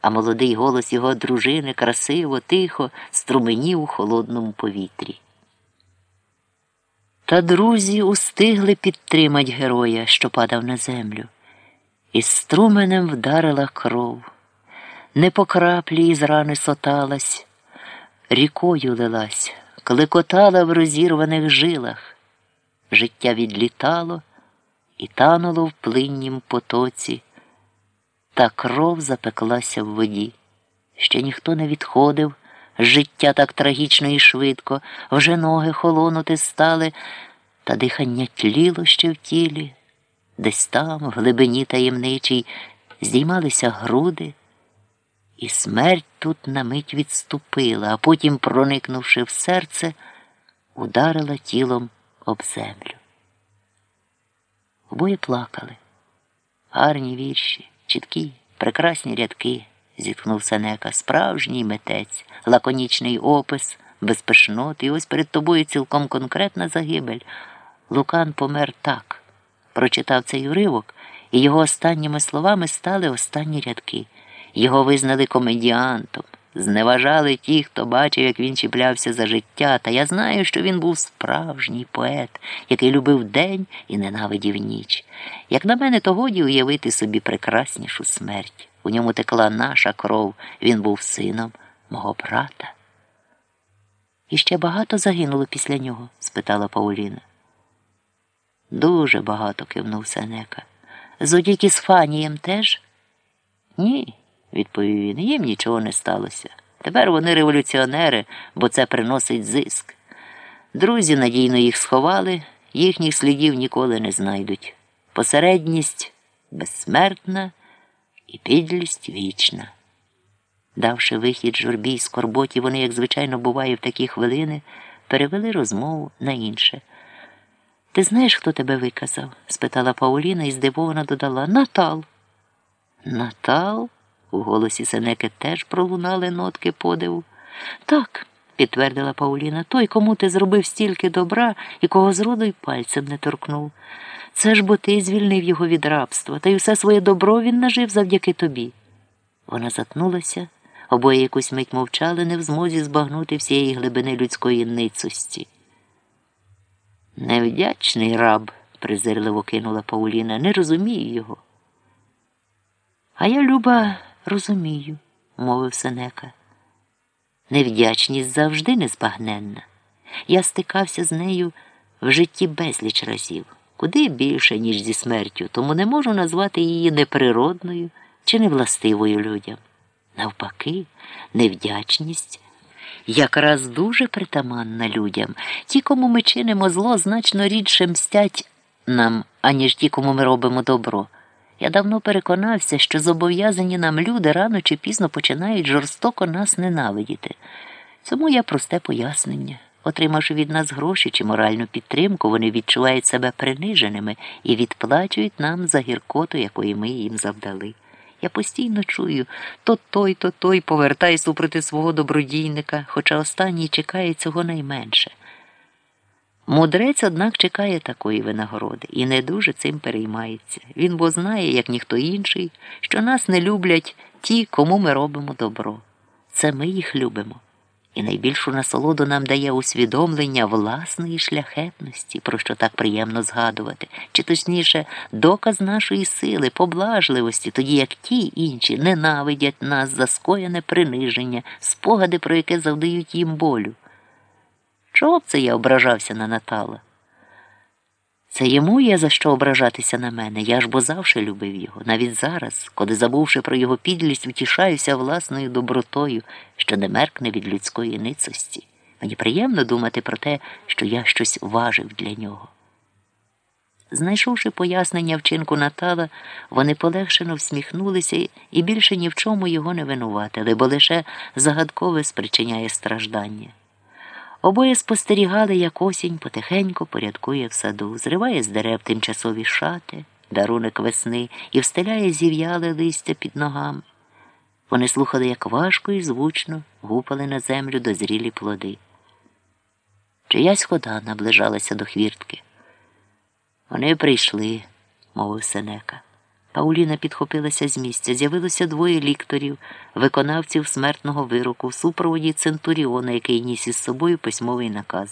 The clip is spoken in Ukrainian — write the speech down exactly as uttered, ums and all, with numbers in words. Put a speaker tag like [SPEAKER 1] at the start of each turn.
[SPEAKER 1] а молодий голос його дружини красиво, тихо струменів у холодному повітрі. Та друзі устигли підтримать героя, що падав на землю. І струменем вдарила кров. Не по краплі із рани соталась, рікою лилась, клекотала в розірваних жилах. Життя відлітало і тануло в плиннім потоці, та кров запеклася в воді. Ще ніхто не відходив, життя так трагічно і швидко, вже ноги холонути стали, та дихання тліло ще в тілі. Десь там, в глибині таємничій, здіймалися груди, і смерть тут на мить відступила, а потім, проникнувши в серце, ударила тілом об землю. Обоє плакали. Гарні вірші, чіткі, прекрасні рядки, зітхнув Сенека. Справжній митець, лаконічний опис, без пишнот, і ось перед тобою цілком конкретна загибель. Лукан помер так. Прочитав цей уривок, і його останніми словами стали останні рядки. Його визнали комедіантом, зневажали ті, хто бачив, як він чіплявся за життя, та я знаю, що він був справжній поет, який любив день і ненавидів ніч. Як на мене, то годі уявити собі прекраснішу смерть. У ньому текла наша кров, він був сином мого брата. «І ще багато загинуло після нього?» – спитала Пауліна. «Дуже багато», – кивнув Сенека. «Зодіки з Фанієм теж?» «Ні», – відповів він, – «їм нічого не сталося. Тепер вони революціонери, бо це приносить зиск. Друзі надійно їх сховали, їхніх слідів ніколи не знайдуть. Посередність безсмертна і підлість вічна». Давши вихід журбі й скорботі, вони, як звичайно буває в такі хвилини, перевели розмову на інше. «Ти знаєш, хто тебе виказав?» – спитала Пауліна і здивовано додала. «Натал». «Натал?» – у голосі Сенеки теж пролунали нотки подиву. «Так», – підтвердила Пауліна, – «той, кому ти зробив стільки добра і кого зроду й пальцем не торкнув. Це ж бо ти звільнив його від рабства, та й все своє добро він нажив завдяки тобі». Вона затнулася, обоє якусь мить мовчали, не в змозі збагнути всієї глибини людської ницості. «Невдячний раб», – презирливо кинула Пауліна, – «не розумію його». «А я, Люба, розумію», – мовив Сенека. «Невдячність завжди незбагненна. Я стикався з нею в житті безліч разів, куди більше, ніж зі смертю, тому не можу назвати її неприродною чи невластивою людям. Навпаки, невдячність якраз дуже притаманна людям. Ті, кому ми чинимо зло, значно рідше мстять нам, аніж ті, кому ми робимо добро. Я давно переконався, що зобов'язані нам люди рано чи пізно починають жорстоко нас ненавидіти. Цьому є просте пояснення. Отримавши від нас гроші чи моральну підтримку, вони відчувають себе приниженими і відплачують нам за гіркоту, якої ми їм завдали. Я постійно чую, то той, то той повертає супроти свого добродійника, хоча останній чекає цього найменше. Мудрець, однак, чекає такої винагороди і не дуже цим переймається. Він бо знає, як ніхто інший, що нас не люблять ті, кому ми робимо добро. Це ми їх любимо. І найбільшу насолоду нам дає усвідомлення власної шляхетності, про що так приємно згадувати, чи точніше, доказ нашої сили, поблажливості, тоді як ті інші ненавидять нас за скоєне приниження, спогади, про яке завдають їм болю. Чого б це я ображався на Натала? Це йому є за що ображатися на мене, я ж бо завжди любив його. Навіть зараз, коли, забувши про його підлість, втішаюся власною добротою, що не меркне від людської ницості. Мені приємно думати про те, що я щось важив для нього. Знайшовши пояснення вчинку Натала, вони полегшено всміхнулися і більше ні в чому його не винуватили, бо лише загадкове спричиняє страждання. Обоє спостерігали, як осінь потихеньку порядкує в саду, зриває з дерев тимчасові шати, дарунок весни, і встеляє зів'яле листя під ногами. Вони слухали, як важко і звучно гупали на землю дозрілі плоди. Чиясь хода наближалася до хвіртки. «Вони прийшли», – мовив Сенека. Пауліна підхопилася з місця. З'явилося двоє лікторів, виконавців смертного вироку в супроводі Центуріона, який ніс із собою письмовий наказ.